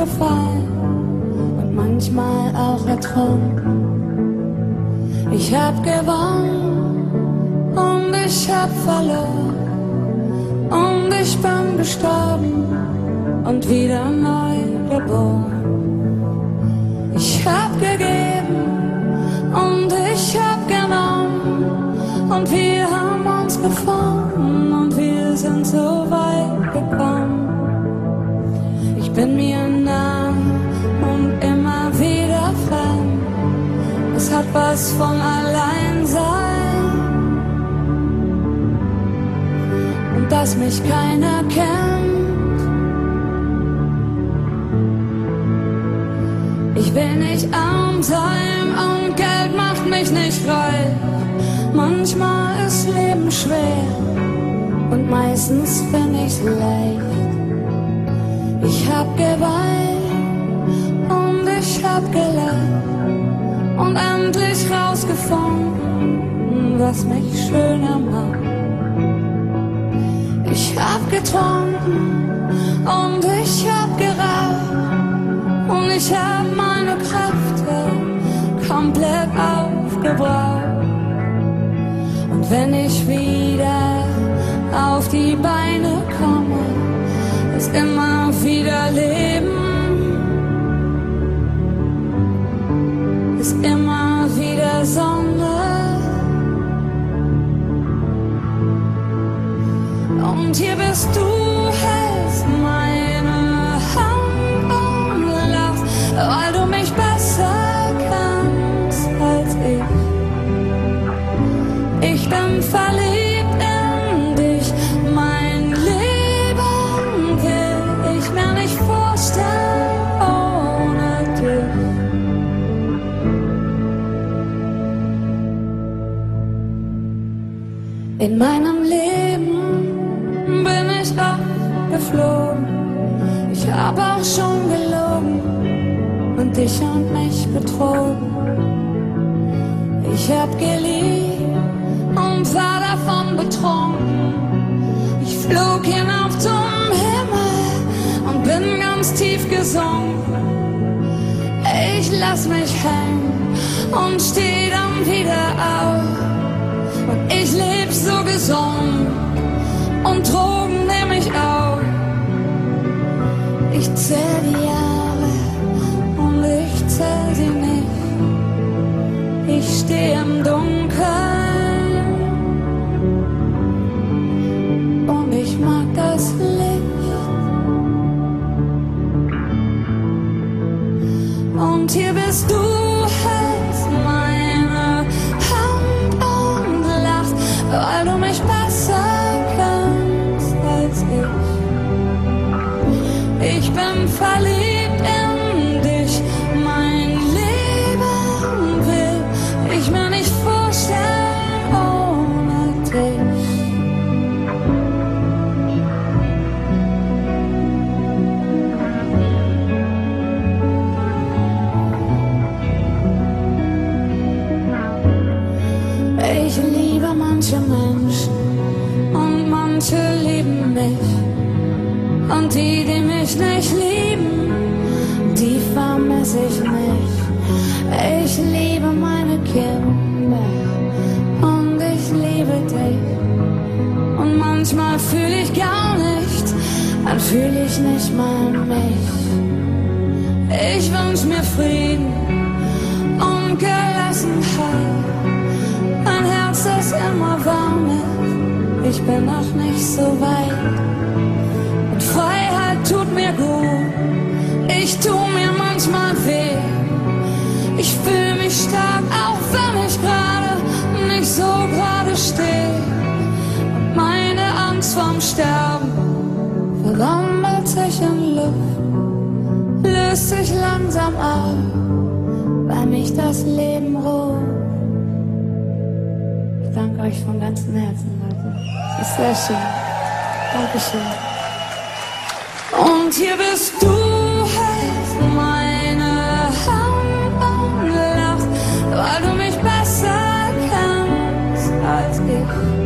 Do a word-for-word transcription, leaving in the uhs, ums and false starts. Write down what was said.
befreit und manchmal auch ertrunken. Ich hab gewonnen und ich hab verloren und ich bin gestorben und wieder neu geboren. Ich hab gegeben und ich hab genommen und wir haben uns gefunden und wir sind so weit gekommen. Ich bin mir nah und immer wieder fremd. Es hat was von Alleinsein und dass mich keiner kennt. Ich will nicht arm sein und Geld macht mich nicht reich. Manchmal ist Leben schwer und meistens bin ich's leicht. Ich hab geweint und ich hab gelacht und endlich rausgefunden, was mich schöner macht. Ich hab getrunken und ich hab geraucht und ich hab meine Kräfte komplett aufgebraucht. Und wenn ich wieder auf die Beine komme, ist immer wieder Leben, ist immer wieder Sonne. Und hier bist du, hältst meine Hand und lachst, weil du mich besser kannst als ich. Ich bin verliebt in dich, mein Leben will ich mir nicht vorstellen ohne dich. In meinem Leben bin ich oft geflogen, ich hab auch schon gelogen und dich und mich betrogen. Ich hab geliebt und war davon betrunken. Ich flog hinauf zum Himmel und bin ganz tief gesunken. Ich lass mich hängen und steh dann wieder auf. Und ich leb so gesund und Drogen nehm ich auf. Ich zähl die Jahre und ich zähl sie nicht. Ich steh im Dunkeln und ich mag das Licht. Und hier bist du, hältst meine Hand und lachst, weil du mich besser kannst als ich. Ich bin verliebt in dich, mein Leben will ich mir nicht vorstellen ohne dich. Ich liebe manche Menschen und manche lieben mich. Und die, die mich nicht lieben, die vermisse ich nicht. Ich liebe meine Kinder und ich liebe dich. Und manchmal fühle ich gar nichts, dann fühle ich nicht mal mich. Ich wünsch mir Frieden und Gelassenheit, ein Herz, das immer warm ist. Ich bin noch nicht so weit. Und Freiheit tut mir gut, ich tu mir manchmal weh. Ich fühle mich stark, auch wenn ich gerade nicht so gerade stehe. Und meine Angst vorm Sterben verwandelt sich in Luft, löst sich langsam auf, weil mich das Leben ruht. Ich danke euch von ganzem Herzen, Leute. Das ist sehr schön. Dankeschön. Und hier bist du, hältst meine Hand und lachst, weil du mich besser kennst als ich.